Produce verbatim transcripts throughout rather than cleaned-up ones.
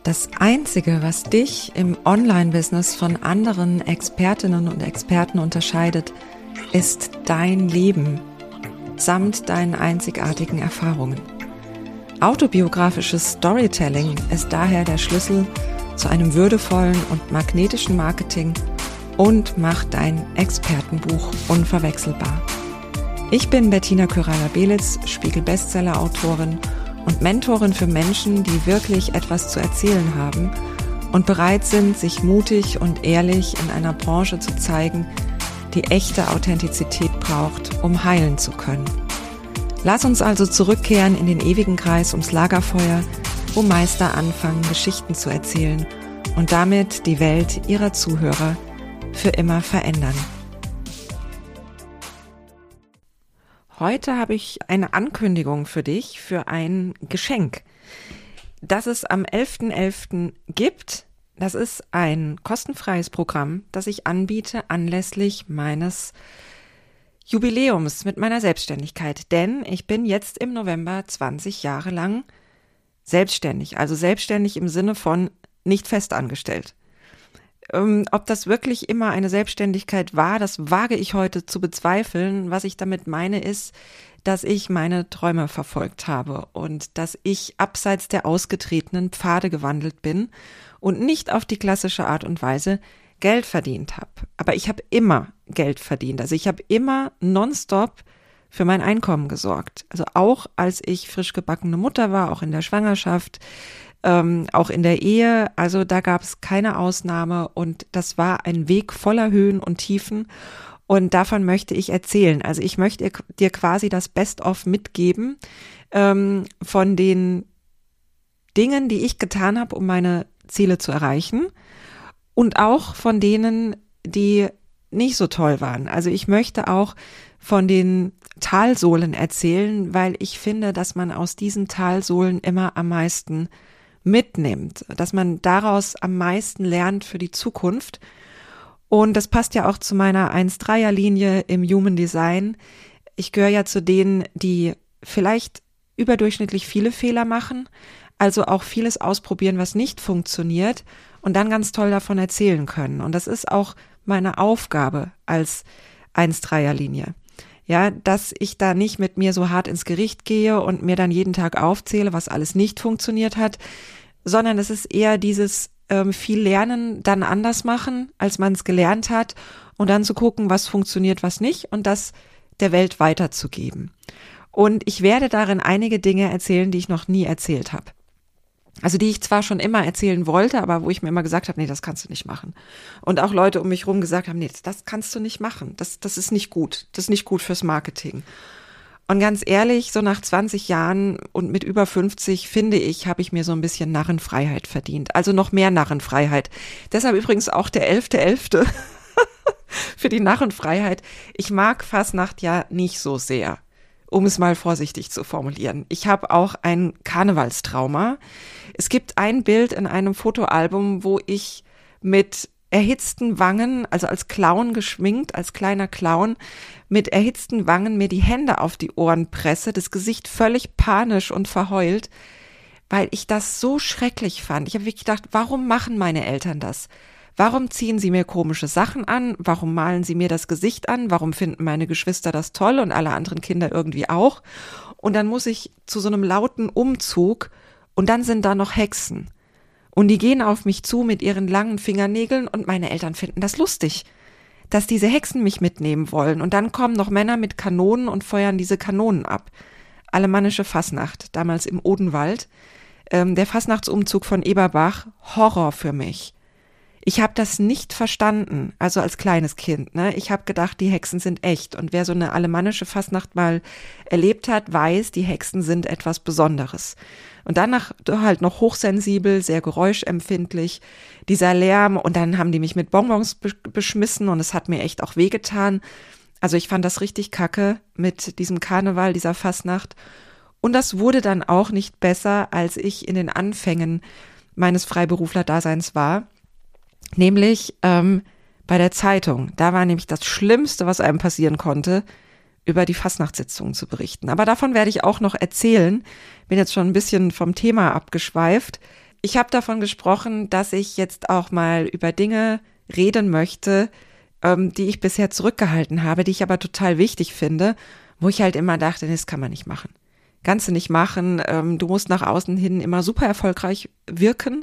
Das Einzige, was dich im Online-Business von anderen Expertinnen und Experten unterscheidet, ist dein Leben samt deinen einzigartigen Erfahrungen. Autobiografisches Storytelling ist daher der Schlüssel zu einem würdevollen und magnetischen Marketing und macht dein Expertenbuch unverwechselbar. Ich bin Bettina Kyralla-Belitz, Spiegel-Bestseller-Autorin und Mentorin für Menschen, die wirklich etwas zu erzählen haben und bereit sind, sich mutig und ehrlich in einer Branche zu zeigen, die echte Authentizität braucht, um heilen zu können. Lass uns also zurückkehren in den ewigen Kreis ums Lagerfeuer, wo Meister anfangen, Geschichten zu erzählen und damit die Welt ihrer Zuhörer für immer verändern. Heute habe ich eine Ankündigung für dich, für ein Geschenk, das es am elften elften gibt. Das ist ein kostenfreies Programm, das ich anbiete anlässlich meines Jubiläums mit meiner Selbstständigkeit. Denn ich bin jetzt im November zwanzig Jahre lang selbstständig, also selbstständig im Sinne von nicht festangestellt. Ähm, ob das wirklich immer eine Selbstständigkeit war, das wage ich heute zu bezweifeln. Was ich damit meine, ist, dass ich meine Träume verfolgt habe und dass ich abseits der ausgetretenen Pfade gewandelt bin und nicht auf die klassische Art und Weise Geld verdient habe. Aber ich habe immer Geld verdient. Also ich habe immer nonstop für mein Einkommen gesorgt. Also auch als ich frisch gebackene Mutter war, auch in der Schwangerschaft, Ähm, auch in der Ehe, also da gab es keine Ausnahme und das war ein Weg voller Höhen und Tiefen und davon möchte ich erzählen. Also ich möchte dir quasi das Best-of mitgeben ähm, von den Dingen, die ich getan habe, um meine Ziele zu erreichen und auch von denen, die nicht so toll waren. Also ich möchte auch von den Talsohlen erzählen, weil ich finde, dass man aus diesen Talsohlen immer am meisten mitnimmt, dass man daraus am meisten lernt für die Zukunft. Und das passt ja auch zu meiner eins Dreier Linie im Human Design. Ich gehöre ja zu denen, die vielleicht überdurchschnittlich viele Fehler machen, also auch vieles ausprobieren, was nicht funktioniert und dann ganz toll davon erzählen können. Und das ist auch meine Aufgabe als eins Dreier Linie. Ja, dass ich da nicht mit mir so hart ins Gericht gehe und mir dann jeden Tag aufzähle, was alles nicht funktioniert hat, sondern es ist eher dieses ähm, viel Lernen, dann anders machen, als man es gelernt hat und dann zu gucken, was funktioniert, was nicht und das der Welt weiterzugeben. Und ich werde darin einige Dinge erzählen, die ich noch nie erzählt habe. Also die ich zwar schon immer erzählen wollte, aber wo ich mir immer gesagt habe, nee, das kannst du nicht machen. Und auch Leute um mich rum gesagt haben, nee, das kannst du nicht machen. Das, das ist nicht gut. Das ist nicht gut fürs Marketing. Und ganz ehrlich, so nach zwanzig Jahren und mit über fünfzig, finde ich, habe ich mir so ein bisschen Narrenfreiheit verdient. Also noch mehr Narrenfreiheit. Deshalb übrigens auch der elfte elfte für die Narrenfreiheit. Ich mag Fasnacht ja nicht so sehr, um es mal vorsichtig zu formulieren. Ich habe auch ein Karnevalstrauma. Es gibt ein Bild in einem Fotoalbum, wo ich mit erhitzten Wangen, also als Clown geschminkt, als kleiner Clown, mit erhitzten Wangen mir die Hände auf die Ohren presse, das Gesicht völlig panisch und verheult, weil ich das so schrecklich fand. Ich habe wirklich gedacht, warum machen meine Eltern das? Warum ziehen sie mir komische Sachen an? Warum malen sie mir das Gesicht an? Warum finden meine Geschwister das toll und alle anderen Kinder irgendwie auch? Und dann muss ich zu so einem lauten Umzug und dann sind da noch Hexen. Und die gehen auf mich zu mit ihren langen Fingernägeln und meine Eltern finden das lustig, dass diese Hexen mich mitnehmen wollen. Und dann kommen noch Männer mit Kanonen und feuern diese Kanonen ab. Alemannische Fasnacht, damals im Odenwald. Ähm, der Fasnachtsumzug von Eberbach, Horror für mich. Ich habe das nicht verstanden, also als kleines Kind. Ne? Ich habe gedacht, die Hexen sind echt. Und wer so eine alemannische Fastnacht mal erlebt hat, weiß, die Hexen sind etwas Besonderes. Und danach halt noch hochsensibel, sehr geräuschempfindlich, dieser Lärm. Und dann haben die mich mit Bonbons be- beschmissen und es hat mir echt auch wehgetan. Also ich fand das richtig kacke mit diesem Karneval, dieser Fastnacht. Und das wurde dann auch nicht besser, als ich in den Anfängen meines Freiberufler-Daseins war. Nämlich ähm, bei der Zeitung. Da war nämlich das Schlimmste, was einem passieren konnte, über die Fastnachtssitzungen zu berichten. Aber davon werde ich auch noch erzählen. Bin jetzt schon ein bisschen vom Thema abgeschweift. ich habe davon gesprochen, dass ich jetzt auch mal über Dinge reden möchte, ähm, die ich bisher zurückgehalten habe, die ich aber total wichtig finde, wo ich halt immer dachte, nee, das kann man nicht machen. Kannst du nicht machen, ähm, du musst nach außen hin immer super erfolgreich wirken,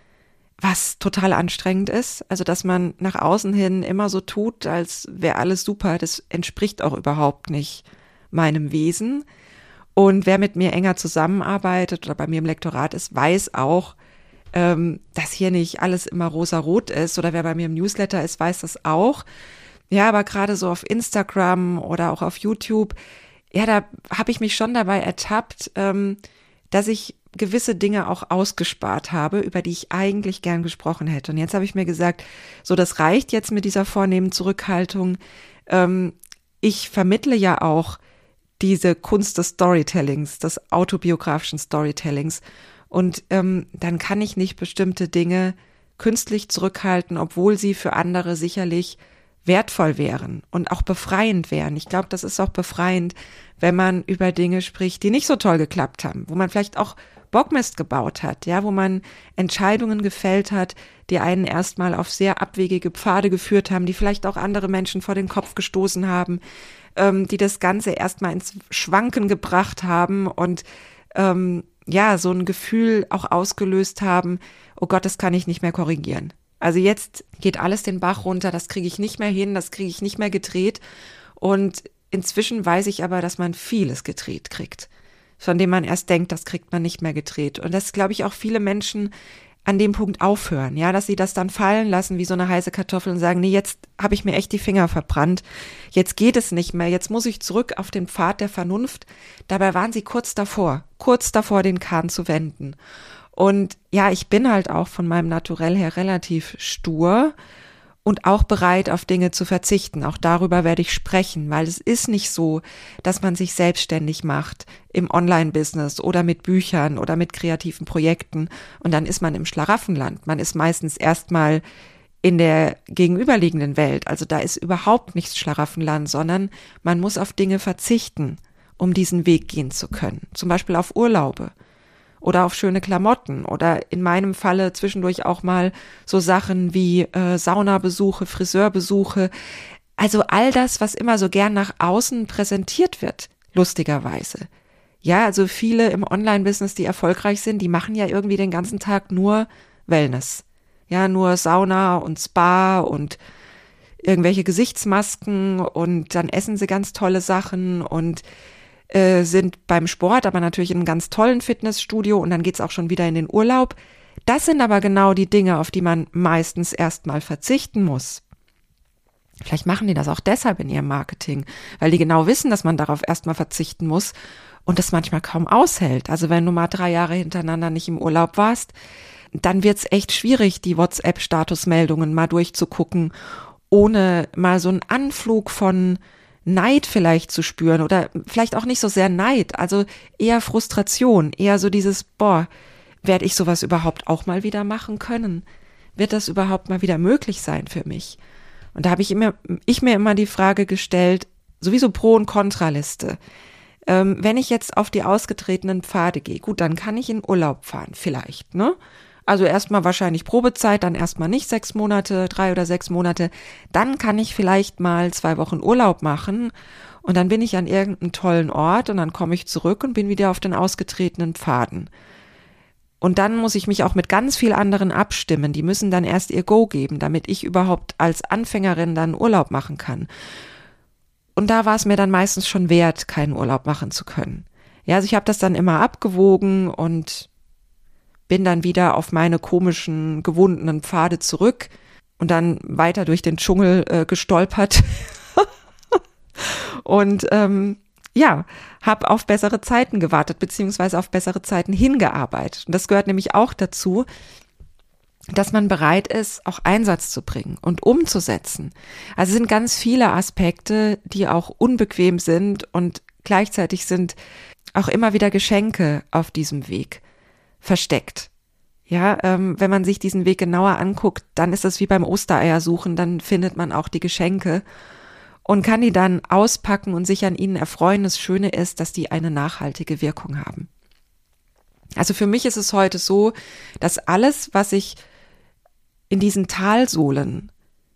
was total anstrengend ist. Also, dass man nach außen hin immer so tut, als wäre alles super, das entspricht auch überhaupt nicht meinem Wesen. Und wer mit mir enger zusammenarbeitet oder bei mir im Lektorat ist, weiß auch, ähm, dass hier nicht alles immer rosa-rot ist. Oder wer bei mir im Newsletter ist, weiß das auch. Ja, aber gerade so auf Instagram oder auch auf YouTube, ja, da habe ich mich schon dabei ertappt, ähm, dass ich gewisse Dinge auch ausgespart habe, über die ich eigentlich gern gesprochen hätte. Und jetzt habe ich mir gesagt, so, das reicht jetzt mit dieser vornehmen Zurückhaltung. Ähm, ich vermittle ja auch diese Kunst des Storytellings, des autobiografischen Storytellings. Und ähm, dann kann ich nicht bestimmte Dinge künstlich zurückhalten, obwohl sie für andere sicherlich wertvoll wären und auch befreiend wären. Ich glaube, das ist auch befreiend, wenn man über Dinge spricht, die nicht so toll geklappt haben, wo man vielleicht auch Bockmist gebaut hat, ja, wo man Entscheidungen gefällt hat, die einen erstmal auf sehr abwegige Pfade geführt haben, die vielleicht auch andere Menschen vor den Kopf gestoßen haben, ähm, die das Ganze erstmal ins Schwanken gebracht haben und ähm, ja, so ein Gefühl auch ausgelöst haben, oh Gott, das kann ich nicht mehr korrigieren. Also jetzt geht alles den Bach runter, das kriege ich nicht mehr hin, das kriege ich nicht mehr gedreht. Und inzwischen weiß ich aber, dass man vieles gedreht kriegt, von dem man erst denkt, das kriegt man nicht mehr gedreht. Und das, glaube ich, auch viele Menschen an dem Punkt aufhören, ja, dass sie das dann fallen lassen wie so eine heiße Kartoffel und sagen, nee, jetzt habe ich mir echt die Finger verbrannt, jetzt geht es nicht mehr, jetzt muss ich zurück auf den Pfad der Vernunft. Dabei waren sie kurz davor, kurz davor, den Kahn zu wenden. Und ja, ich bin halt auch von meinem Naturell her relativ stur und auch bereit, auf Dinge zu verzichten. Auch darüber werde ich sprechen, weil es ist nicht so, dass man sich selbstständig macht im Online-Business oder mit Büchern oder mit kreativen Projekten und dann ist man im Schlaraffenland. Man ist meistens erstmal in der gegenüberliegenden Welt. Also da ist überhaupt nichts Schlaraffenland, sondern man muss auf Dinge verzichten, um diesen Weg gehen zu können. Zum Beispiel auf Urlaube. Oder auf schöne Klamotten oder in meinem Falle zwischendurch auch mal so Sachen wie äh, Saunabesuche, Friseurbesuche. Also all das, was immer so gern nach außen präsentiert wird, lustigerweise. Ja, also viele im Online-Business, die erfolgreich sind, die machen ja irgendwie den ganzen Tag nur Wellness. Ja, nur Sauna und Spa und irgendwelche Gesichtsmasken und dann essen sie ganz tolle Sachen und sind beim Sport, aber natürlich in einem ganz tollen Fitnessstudio und dann geht's auch schon wieder in den Urlaub. Das sind aber genau die Dinge, auf die man meistens erstmal verzichten muss. Vielleicht machen die das auch deshalb in ihrem Marketing, weil die genau wissen, dass man darauf erstmal verzichten muss und das manchmal kaum aushält. Also wenn du mal drei Jahre hintereinander nicht im Urlaub warst, dann wird's echt schwierig, die WhatsApp-Statusmeldungen mal durchzugucken, ohne mal so einen Anflug von Neid vielleicht zu spüren oder vielleicht auch nicht so sehr Neid, also eher Frustration, eher so dieses, boah, werde ich sowas überhaupt auch mal wieder machen können? Wird das überhaupt mal wieder möglich sein für mich? Und da habe ich immer, ich mir immer die Frage gestellt, sowieso Pro- und Kontraliste. Ähm, wenn ich jetzt auf die ausgetretenen Pfade gehe, gut, dann kann ich in Urlaub fahren, vielleicht, ne? Also erstmal wahrscheinlich Probezeit, dann erstmal nicht sechs Monate, drei oder sechs Monate. Dann kann ich vielleicht mal zwei Wochen Urlaub machen und dann bin ich an irgendeinem tollen Ort und dann komme ich zurück und bin wieder auf den ausgetretenen Pfaden. Und dann muss ich mich auch mit ganz vielen anderen abstimmen. Die müssen dann erst ihr Go geben, damit ich überhaupt als Anfängerin dann Urlaub machen kann. Und da war es mir dann meistens schon wert, keinen Urlaub machen zu können. Ja, also ich habe das dann immer abgewogen und bin dann wieder auf meine komischen, gewundenen Pfade zurück und dann weiter durch den Dschungel äh, gestolpert und ähm, ja, habe auf bessere Zeiten gewartet, beziehungsweise auf bessere Zeiten hingearbeitet. Und das gehört nämlich auch dazu, dass man bereit ist, auch Einsatz zu bringen und umzusetzen. Also es sind ganz viele Aspekte, die auch unbequem sind und gleichzeitig sind auch immer wieder Geschenke auf diesem Weg versteckt. Ja, ähm, wenn man sich diesen Weg genauer anguckt, dann ist es wie beim Ostereier suchen, dann findet man auch die Geschenke und kann die dann auspacken und sich an ihnen erfreuen. Das Schöne ist, dass die eine nachhaltige Wirkung haben. Also für mich ist es heute so, dass alles, was ich in diesen Talsohlen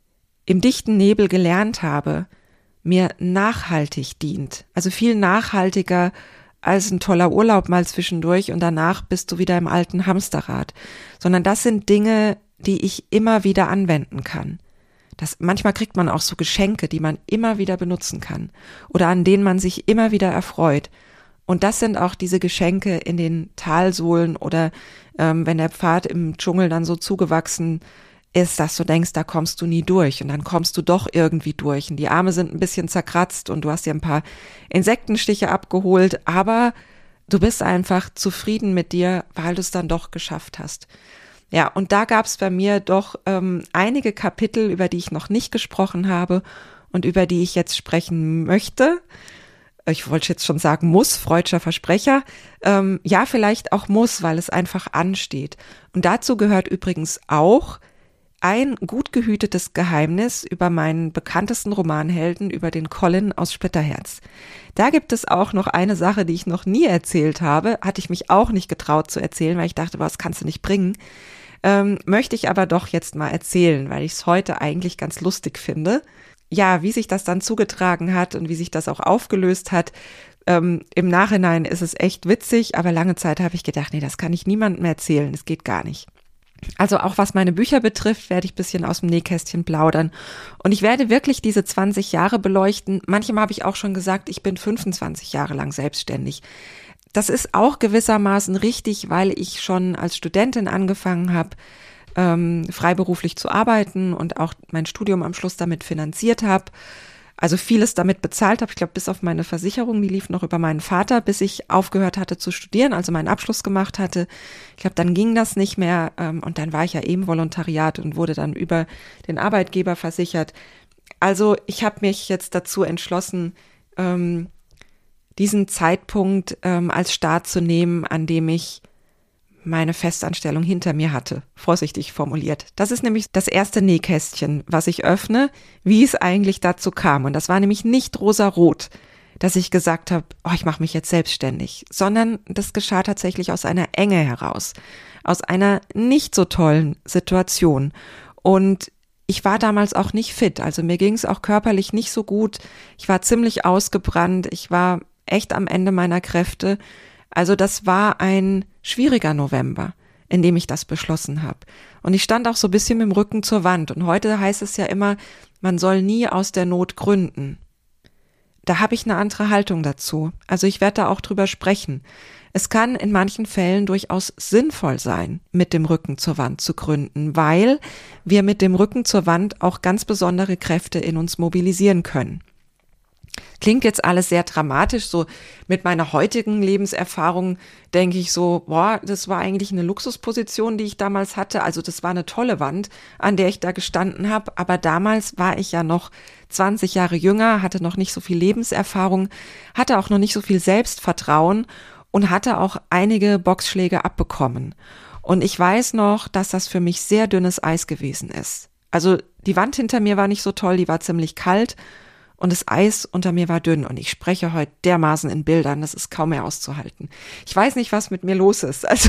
im dichten Nebel gelernt habe, mir nachhaltig dient. Also viel nachhaltiger als ein toller Urlaub mal zwischendurch und danach bist du wieder im alten Hamsterrad. Sondern das sind Dinge, die ich immer wieder anwenden kann. Das, manchmal kriegt man auch so Geschenke, die man immer wieder benutzen kann oder an denen man sich immer wieder erfreut. Und das sind auch diese Geschenke in den Talsohlen oder ähm, wenn der Pfad im Dschungel dann so zugewachsen ist, dass du denkst, da kommst du nie durch und dann kommst du doch irgendwie durch und die Arme sind ein bisschen zerkratzt und du hast dir ein paar Insektenstiche abgeholt, aber du bist einfach zufrieden mit dir, weil du es dann doch geschafft hast. Ja, und da gab es bei mir doch ähm, einige Kapitel, über die ich noch nicht gesprochen habe und über die ich jetzt sprechen möchte. Ich wollte jetzt schon sagen muss, freudscher Versprecher. Ähm, ja, vielleicht auch muss, weil es einfach ansteht. Und dazu gehört übrigens auch ein gut gehütetes Geheimnis über meinen bekanntesten Romanhelden, über den Colin aus Splitterherz. Da gibt es auch noch eine Sache, die ich noch nie erzählt habe, hatte ich mich auch nicht getraut zu erzählen, weil ich dachte, was kannst du nicht bringen. Ähm, möchte ich aber doch jetzt mal erzählen, weil ich es heute eigentlich ganz lustig finde. Ja, wie sich das dann zugetragen hat und wie sich das auch aufgelöst hat. Ähm, im Nachhinein ist es echt witzig, aber lange Zeit habe ich gedacht, nee, das kann ich niemandem erzählen, das geht gar nicht. Also auch was meine Bücher betrifft, werde ich ein bisschen aus dem Nähkästchen plaudern. Und ich werde wirklich diese zwanzig Jahre beleuchten. Manchmal habe ich auch schon gesagt, ich bin fünfundzwanzig Jahre lang selbstständig. Das ist auch gewissermaßen richtig, weil ich schon als Studentin angefangen habe, ähm, freiberuflich zu arbeiten und auch mein Studium am Schluss damit finanziert habe. Also vieles damit bezahlt habe. Ich glaube, bis auf meine Versicherung, die lief noch über meinen Vater, bis ich aufgehört hatte zu studieren, also meinen Abschluss gemacht hatte. Ich glaube, dann ging das nicht mehr und dann war ich ja eben Volontariat und wurde dann über den Arbeitgeber versichert. Also ich habe mich jetzt dazu entschlossen, diesen Zeitpunkt als Start zu nehmen, an dem ich meine Festanstellung hinter mir hatte, vorsichtig formuliert. Das ist nämlich das erste Nähkästchen, was ich öffne, wie es eigentlich dazu kam. Und das war nämlich nicht rosarot, dass ich gesagt habe, oh, ich mache mich jetzt selbstständig, sondern das geschah tatsächlich aus einer Enge heraus, aus einer nicht so tollen Situation. Und ich war damals auch nicht fit, also mir ging es auch körperlich nicht so gut. Ich war ziemlich ausgebrannt, ich war echt am Ende meiner Kräfte. Also das war ein schwieriger November, in dem ich das beschlossen habe. Und ich stand auch so ein bisschen mit dem Rücken zur Wand. Und heute heißt es ja immer, man soll nie aus der Not gründen. Da habe ich eine andere Haltung dazu. Also ich werde da auch drüber sprechen. Es kann in manchen Fällen durchaus sinnvoll sein, mit dem Rücken zur Wand zu gründen, weil wir mit dem Rücken zur Wand auch ganz besondere Kräfte in uns mobilisieren können. Klingt jetzt alles sehr dramatisch, so mit meiner heutigen Lebenserfahrung denke ich so, boah, das war eigentlich eine Luxusposition, die ich damals hatte, also das war eine tolle Wand, an der ich da gestanden habe, aber damals war ich ja noch zwanzig Jahre jünger, hatte noch nicht so viel Lebenserfahrung, hatte auch noch nicht so viel Selbstvertrauen und hatte auch einige Boxschläge abbekommen. Und ich weiß noch, dass das für mich sehr dünnes Eis gewesen ist. Also die Wand hinter mir war nicht so toll, die war ziemlich kalt. Und das Eis unter mir war dünn und ich spreche heute dermaßen in Bildern, das ist kaum mehr auszuhalten. Ich weiß nicht, was mit mir los ist. Also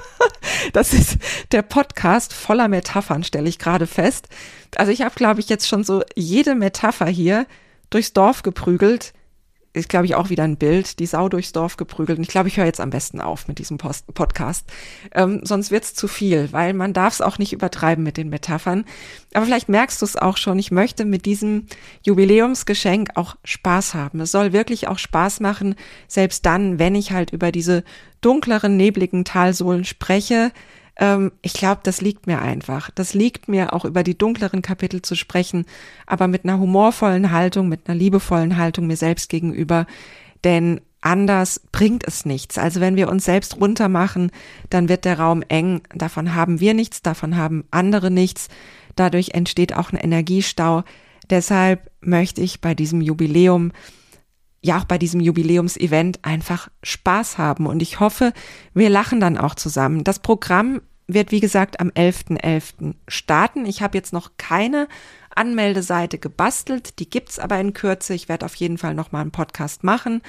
das ist der Podcast voller Metaphern, stelle ich gerade fest. Also ich habe, glaube ich, jetzt schon so jede Metapher hier durchs Dorf geprügelt. Ist, glaube ich, auch wieder ein Bild, die Sau durchs Dorf geprügelt. Und ich glaube, ich höre jetzt am besten auf mit diesem Post- Podcast. Ähm, sonst wird's zu viel, weil man darf es auch nicht übertreiben mit den Metaphern. Aber vielleicht merkst du es auch schon, ich möchte mit diesem Jubiläumsgeschenk auch Spaß haben. Es soll wirklich auch Spaß machen, selbst dann, wenn ich halt über diese dunkleren, nebligen Talsohlen spreche. Ich glaube, das liegt mir einfach. Das liegt mir auch über die dunkleren Kapitel zu sprechen, aber mit einer humorvollen Haltung, mit einer liebevollen Haltung mir selbst gegenüber, denn anders bringt es nichts. Also wenn wir uns selbst runtermachen, dann wird der Raum eng. Davon haben wir nichts, davon haben andere nichts. Dadurch entsteht auch ein Energiestau. Deshalb möchte ich bei diesem Jubiläum ja auch bei diesem Jubiläumsevent einfach Spaß haben und ich hoffe, wir lachen dann auch zusammen. Das Programm wird, wie gesagt, am elften elften starten. Ich habe jetzt noch keine Anmeldeseite gebastelt, die gibt's aber in Kürze. Ich werde auf jeden Fall noch mal einen Podcast machen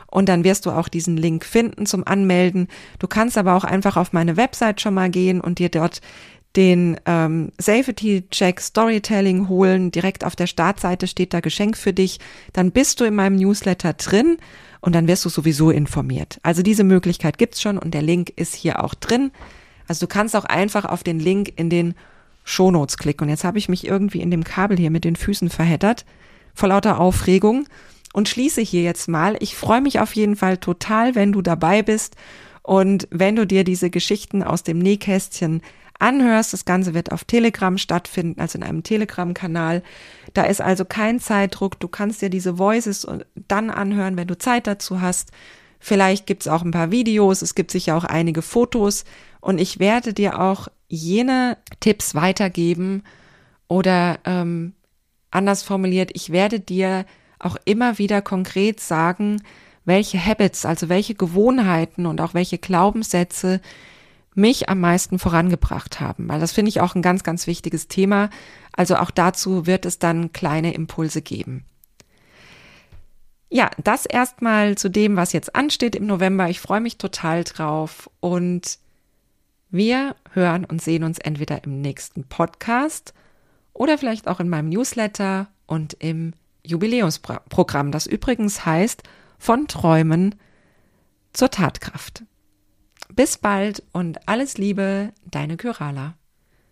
und dann wirst du auch diesen Link finden zum Anmelden. Du kannst aber auch einfach auf meine Website schon mal gehen und dir dort den ähm, Safety-Check Storytelling holen. Direkt auf der Startseite steht da Geschenk für dich. Dann bist du in meinem Newsletter drin und dann wirst du sowieso informiert. Also diese Möglichkeit gibt's schon und der Link ist hier auch drin. Also du kannst auch einfach auf den Link in den Shownotes klicken. Und jetzt habe ich mich irgendwie in dem Kabel hier mit den Füßen verheddert, vor lauter Aufregung, und schließe hier jetzt mal. Ich freue mich auf jeden Fall total, wenn du dabei bist und wenn du dir diese Geschichten aus dem Nähkästchen anhörst. Das Ganze wird auf Telegram stattfinden, also in einem Telegram-Kanal. Da ist also kein Zeitdruck. Du kannst dir diese Voices dann anhören, wenn du Zeit dazu hast. Vielleicht gibt es auch ein paar Videos, es gibt sicher auch einige Fotos und ich werde dir auch jene Tipps weitergeben oder ähm, anders formuliert, ich werde dir auch immer wieder konkret sagen, welche Habits, also welche Gewohnheiten und auch welche Glaubenssätze mich am meisten vorangebracht haben, weil das finde ich auch ein ganz, ganz wichtiges Thema. Also auch dazu wird es dann kleine Impulse geben. Ja, das erstmal zu dem, was jetzt ansteht im November. Ich freue mich total drauf und wir hören und sehen uns entweder im nächsten Podcast oder vielleicht auch in meinem Newsletter und im Jubiläumsprogramm, das übrigens heißt Von Träumen zur Tatkraft. Bis bald und alles Liebe, deine Kyrala.